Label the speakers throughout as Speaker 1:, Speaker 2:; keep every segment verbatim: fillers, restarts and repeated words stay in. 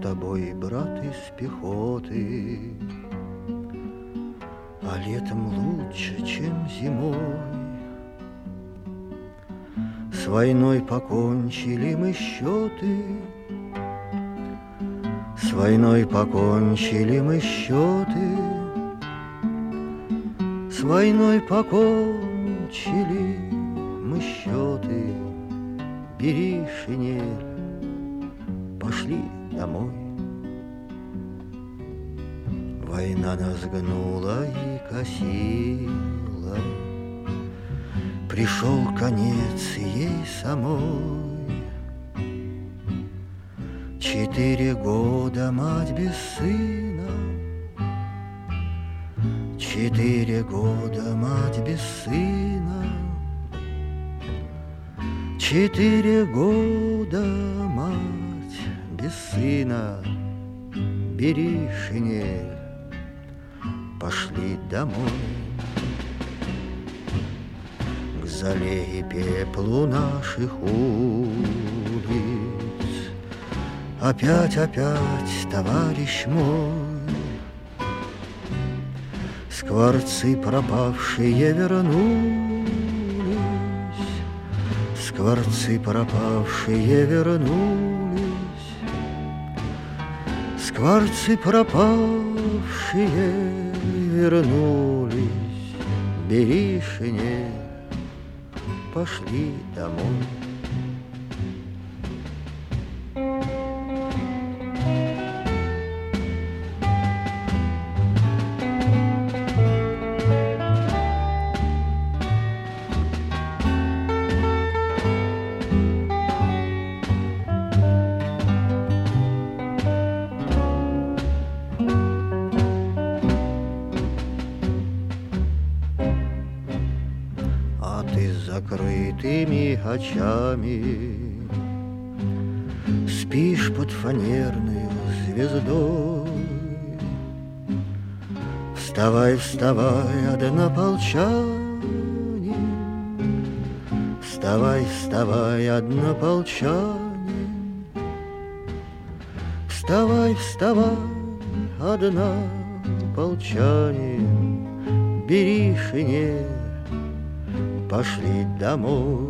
Speaker 1: тобой, брат, из пехоты, а летом лучше, чем зимой. С войной покончили мы счеты, с войной покончили мы счеты, с войной покончили мы счеты. Бери шинель, пошли домой. Война нас гнула и косила, пришел конец ей самой. Четыре года мать без сына, четыре года мать без сына, четыре года мать без сына. Бери шинель, пошли домой. К золе и пеплу наших улиц опять, опять, товарищ мой, скворцы пропавшие вернулись, скворцы пропавшие вернулись, скворцы пропавшие вернулись. Бери шинель, пошли домой. Закрытыми очами спишь под фанерной звездой. Вставай, вставай, однополчане, вставай, вставай, однополчане, вставай, вставай, однополчане. Бери шинель, пошли домой.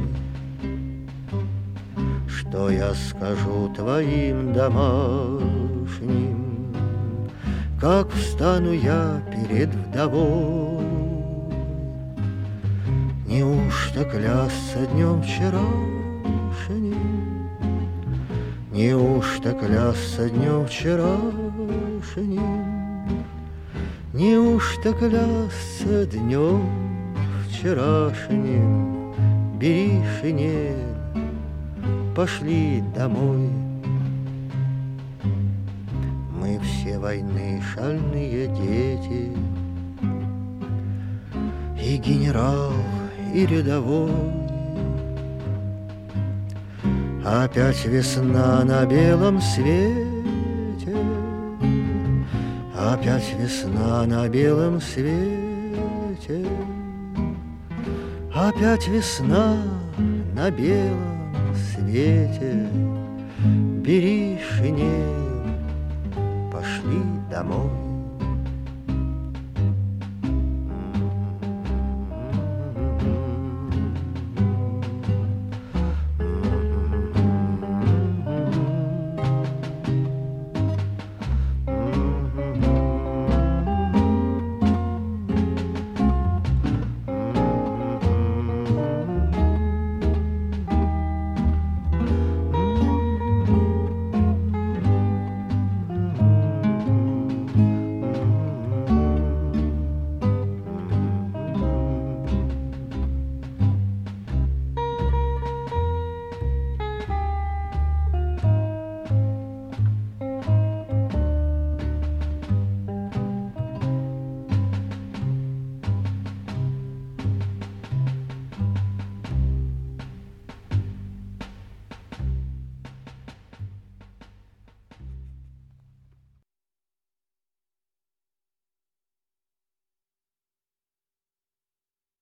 Speaker 1: Что я скажу твоим домашним, как встану я перед вдовой? Неужто клясться днем вчерашним, неужто клясться днем вчерашним, неужто клясться днем вчерашним? Бери шинель, пошли домой. Мы все войны шальные дети, и генерал, и рядовой. Опять весна на белом свете, опять весна на белом свете, опять весна на белом свете. Бери шинель, пошли домой.